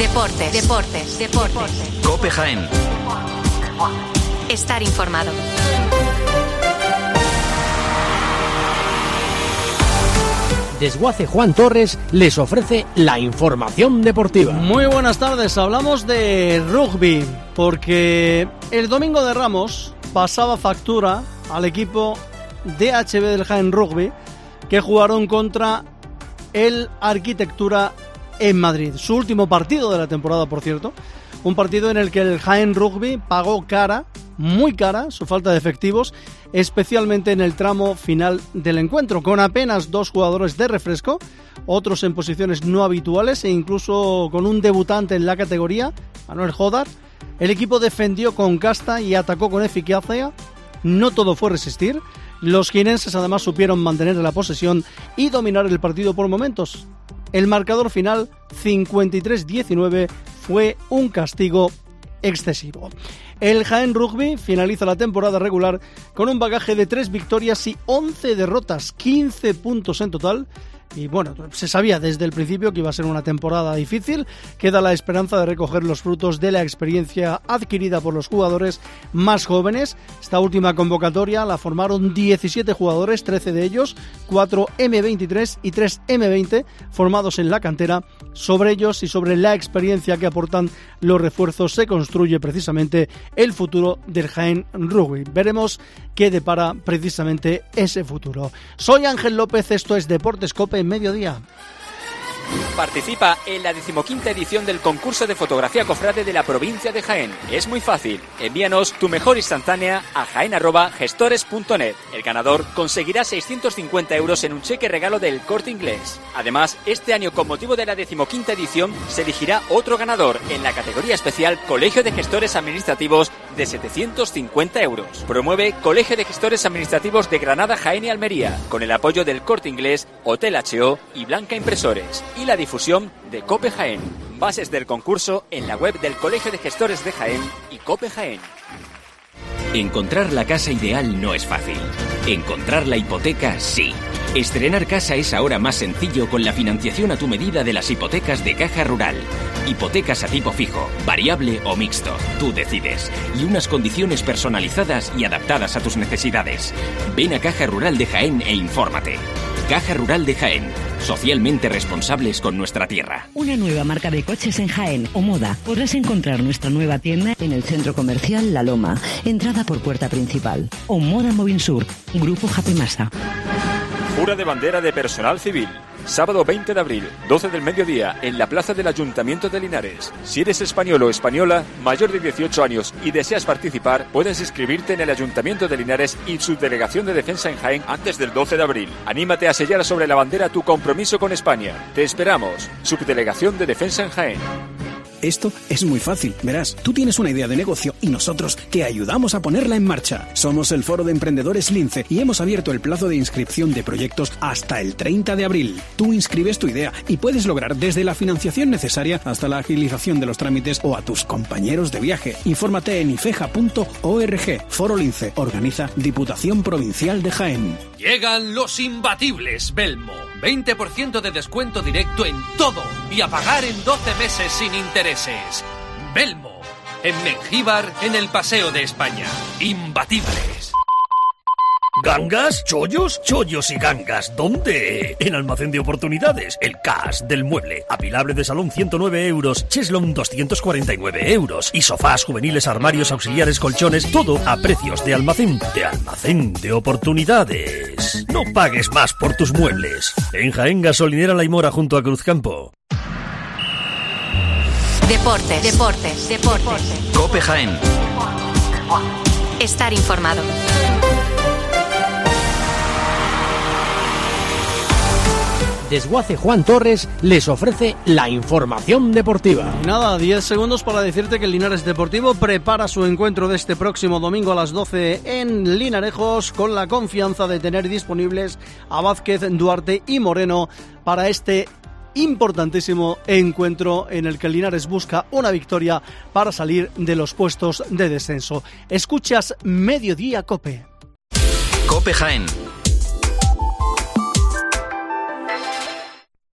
Deportes. COPE Jaén. Estar informado. Desguace Juan Torres les ofrece la información deportiva. Muy buenas tardes, hablamos de rugby, porque el domingo de Ramos pasaba factura al equipo DHB del Jaén Rugby, que jugaron contra el Arquitectura en Madrid. Su último partido de la temporada, por cierto. Un partido en el que el Jaén Rugby pagó cara, muy cara, su falta de efectivos, especialmente en el tramo final del encuentro, con apenas 2 jugadores de refresco, otros en posiciones no habituales e incluso con un debutante en la categoría, Manuel Jodar. El equipo defendió con casta y atacó con eficacia. No todo fue resistir. Los jienenses además supieron mantener la posesión y dominar el partido por momentos. El marcador final, 53-19, fue un castigo excesivo. El Jaén Rugby finaliza la temporada regular con un bagaje de 3 victorias y 11 derrotas, 15 puntos en total. Y bueno, se sabía desde el principio que iba a ser una temporada difícil. Queda la esperanza de recoger los frutos de la experiencia adquirida por los jugadores más jóvenes. Esta última convocatoria la formaron 17 jugadores, 13 de ellos, 4 M23 y 3 M20, formados en la cantera. Sobre ellos y sobre la experiencia que aportan los refuerzos se construye precisamente el futuro del Jaén Rugby. Veremos qué depara precisamente ese futuro. Soy Ángel López, esto es Deportes COPE en Mediodía. Participa en la 15ª edición del concurso de fotografía cofrade de la provincia de Jaén. Es muy fácil. Envíanos tu mejor instantánea a jaén@gestores.net. El ganador conseguirá 650 euros en un cheque regalo del Corte Inglés. Además, este año, con motivo de la 15ª edición, se elegirá otro ganador en la categoría especial Colegio de Gestores Administrativos de 750 euros. Promueve Colegio de Gestores Administrativos de Granada, Jaén y Almería, con el apoyo del Corte Inglés, Hotel H.O. y Blanca Impresores. Y la difusión de COPE Jaén. Bases del concurso en la web del Colegio de Gestores de Jaén y COPE Jaén. Encontrar la casa ideal no es fácil. Encontrar la hipoteca, sí. Estrenar casa es ahora más sencillo con la financiación a tu medida de las hipotecas de Caja Rural. Hipotecas a tipo fijo, variable o mixto. Tú decides. Y unas condiciones personalizadas y adaptadas a tus necesidades. Ven a Caja Rural de Jaén e infórmate. Caja Rural de Jaén. Socialmente responsables con nuestra tierra. Una nueva marca de coches en Jaén, Omoda. Podrás encontrar nuestra nueva tienda en el centro comercial La Loma. Entrada por puerta principal. Omoda Movinsur. Grupo Japemasa. Jura de bandera de personal civil. Sábado 20 de abril, 12 del mediodía, en la plaza del Ayuntamiento de Linares. Si eres español o española, mayor de 18 años y deseas participar, puedes inscribirte en el Ayuntamiento de Linares y Subdelegación de Defensa en Jaén antes del 12 de abril. Anímate a sellar sobre la bandera tu compromiso con España. Te esperamos. Subdelegación de Defensa en Jaén. Esto es muy fácil, verás, tú tienes una idea de negocio y nosotros te ayudamos a ponerla en marcha. Somos el Foro de Emprendedores Lince y hemos abierto el plazo de inscripción de proyectos hasta el 30 de abril. Tú inscribes tu idea y puedes lograr desde la financiación necesaria hasta la agilización de los trámites o a tus compañeros de viaje. Infórmate en ifeja.org. Foro Lince, organiza Diputación Provincial de Jaén. Llegan los imbatibles Belmo. 20% de descuento directo en todo y a pagar en 12 meses sin intereses. Belmo, en Mengíbar, en el Paseo de España. Imbatibles. ¿Gangas? ¿Chollos? Chollos y gangas. ¿Dónde? En Almacén de Oportunidades. El Cash del mueble. Apilable de salón 109 euros. Cheslon 249 euros. Y sofás, juveniles, armarios, auxiliares, colchones. Todo a precios de almacén. De Almacén de Oportunidades. No pagues más por tus muebles. En Jaén, Gasolinera La Imora junto a Cruzcampo. Deportes. COPE Jaén. Estar informado. Desguace Juan Torres les ofrece la información deportiva. Nada, 10 segundos para decirte que el Linares Deportivo prepara su encuentro de este próximo domingo a las 12 en Linarejos, con la confianza de tener disponibles a Vázquez, Duarte y Moreno para este importantísimo encuentro en el que el Linares busca una victoria para salir de los puestos de descenso. Escuchas Mediodía COPE. COPE Jaén.